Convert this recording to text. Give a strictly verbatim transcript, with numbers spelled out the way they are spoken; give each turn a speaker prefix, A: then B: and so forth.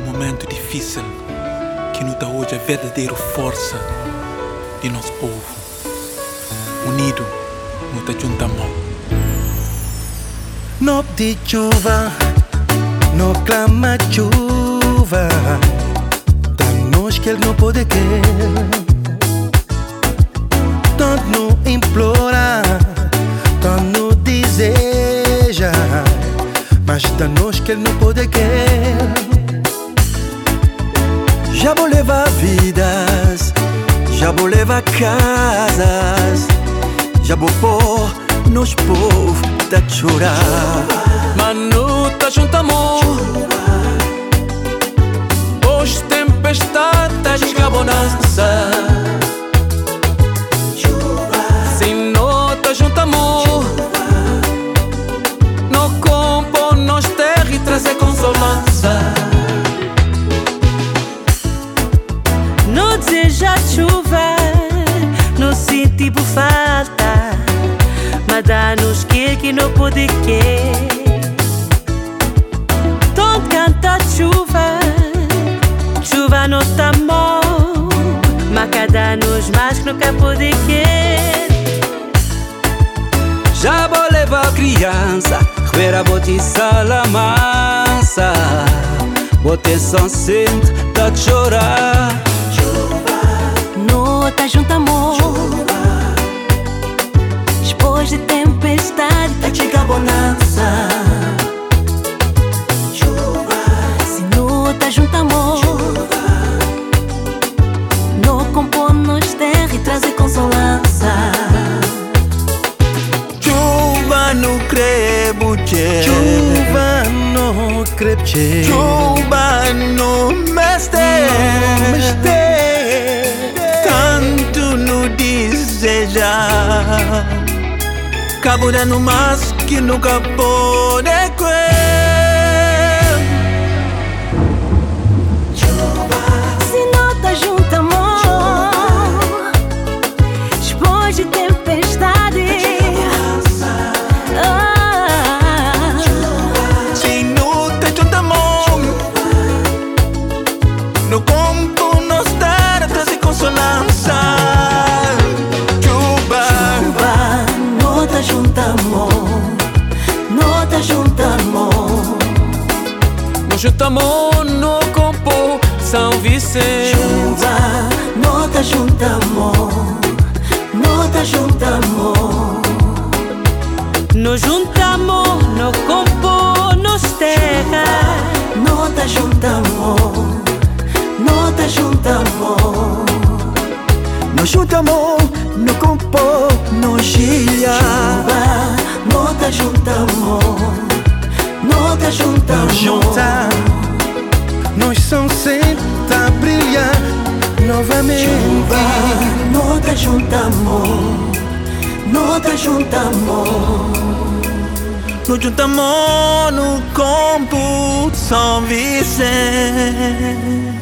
A: momento difícil que nota hoje a verdadeira força de nosso povo. Unido, nota junta a mão.
B: No de chuva, no clama chuva, dá-nos que ele não pode querer. Tanto não implora, tanto não deseja, mas dá-nos que ele não pode querer. Já vou levar vidas, já vou levar casas, já vou pôr nos povos da chorar.
C: Mano, tá junto amor. Hoje tempestade, tá chega bonança. Se não tá junto amor, no campo, nos terra e trazer consolança.
D: Não deseja chuva, não senti por falta, mas dá-nos que que não pode querer. Então canta chuva, chuva não tá bom, mas cada nos mais que nunca pode querer.
C: Já vou levar criança, espera bote sala mansa, bote só sente, tá chorar.
D: Não tá junto amor, depois de tempestade tá chega bonança. Se não tá junto amor, não compõe nos terra e traz consolança.
B: Chuva no crebuche, chuva no crebuche, chuva no meste, tanto no desejar, cabo dando mais que nunca pode crer.
D: Se não tá junto amor, depois de tempestade, ah,
B: se não tá junto amor, no campo nos dar traz consolança. Chuva,
D: chuva, não tá junto amor, não tá junto amor.
C: No junto amor, no campo, São Vicente.
D: Chuva, não tá junto amor, não tá junto amor. No junto amor, no campo, nos terra. Não tá junto amor, não tá junto amor.
B: no junta amor, no campo, no gia.
D: Chuva, não tá junto amor, não tá junto amor.
B: Nos junta, nós são sempre a brilhar novamente.
D: Chuva, não tá junto amor, não tá junto amor.
B: No junta amor, no campo, São Vicente.